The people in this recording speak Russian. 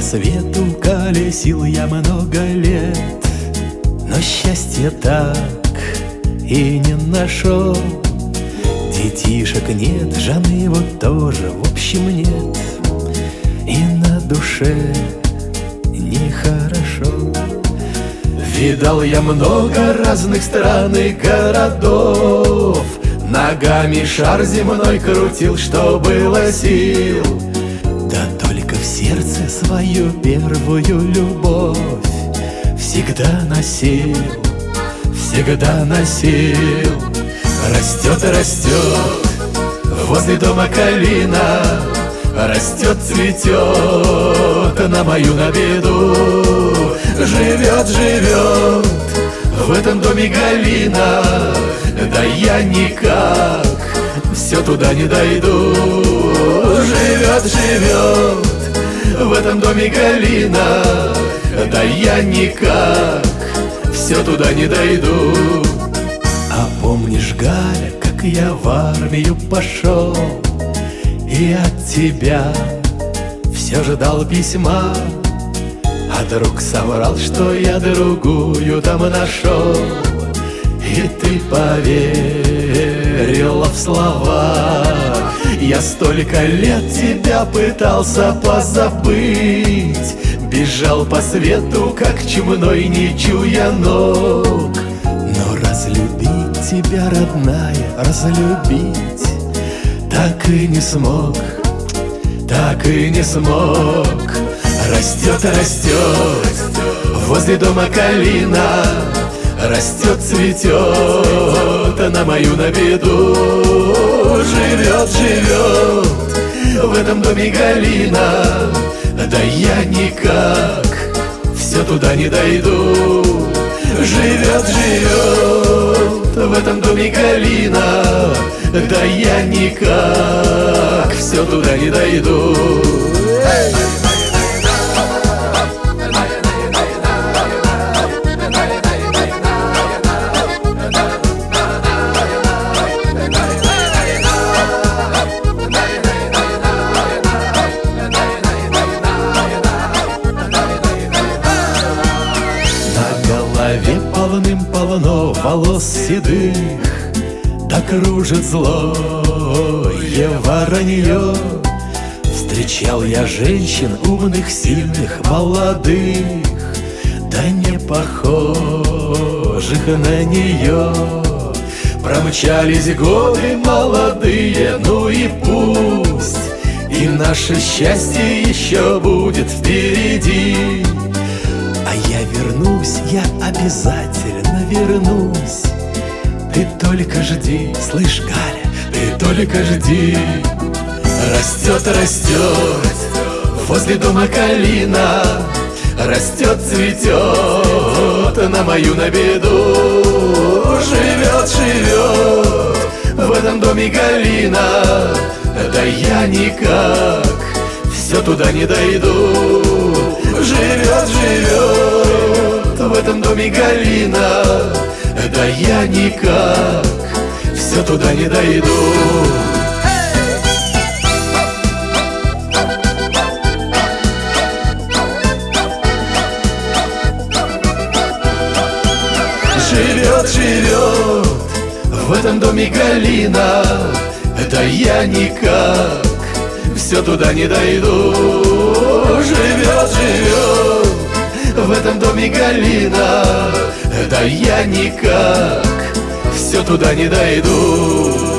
свету колесил я много лет, но счастья так и не нашел. Детишек нет, жены вот тоже, в общем, нет, и на душе нехорошо. Видал я много разных стран и городов, ногами шар земной крутил, что было сил. Да только в сердце свою первую любовь всегда носил, всегда носил. Растет, растет возле дома калина, растет, цветет на мою на беду. Живет, живет в этом доме Галина, да я никак все туда не дойду. Живет, живет в этом доме Галина, да я никак все туда не дойду. А помнишь, Галя, как я в армию пошел и от тебя все ждал письма, а друг соврал, что я другую там нашел, и ты поверила в слова. Я столько лет тебя пытался позабыть, бежал по свету, как чумной, не чуя ног. Но разлюбить тебя, родная, разлюбить так и не смог, так и не смог. Растет, растет возле дома калина, растет, цветет на мою на беду. Живет, живет в этом доме Галина, да я никак все туда не дойду. Живет, живет в этом доме Галина, да я никак все туда не дойду. Полным-полно волос седых, да кружит злое воронье. Встречал я женщин умных, сильных, молодых, да не похожих на нее. Промчались годы молодые, ну и пусть, и наше счастье еще будет впереди. А я вернусь, я обязательно вернусь. Ты только жди, слышь, Галя, ты только жди. Растет, растет возле дома калина, растет, цветет на мою на беду. Живет, живет в этом доме Галина, да я никак все туда не дойду. Живет, живет в этом доме Галина, да я никак все туда не дойду. Живет, живет в этом доме Галина, да я никак все туда не дойду. Живет, живет в этом доме Галина, да я никак все туда не дойду.